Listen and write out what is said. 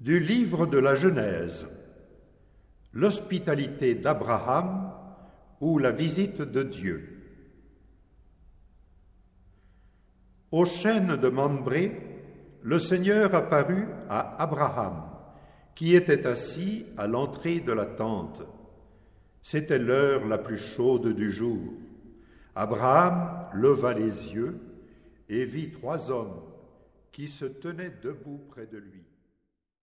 Du livre de la Genèse, l'hospitalité d'Abraham ou la visite de Dieu. Au chêne de Mambré, le Seigneur apparut à Abraham, qui était assis à l'entrée de la tente. C'était l'heure la plus chaude du jour. Abraham leva les yeux et vit 3 hommes qui se tenaient debout près de lui.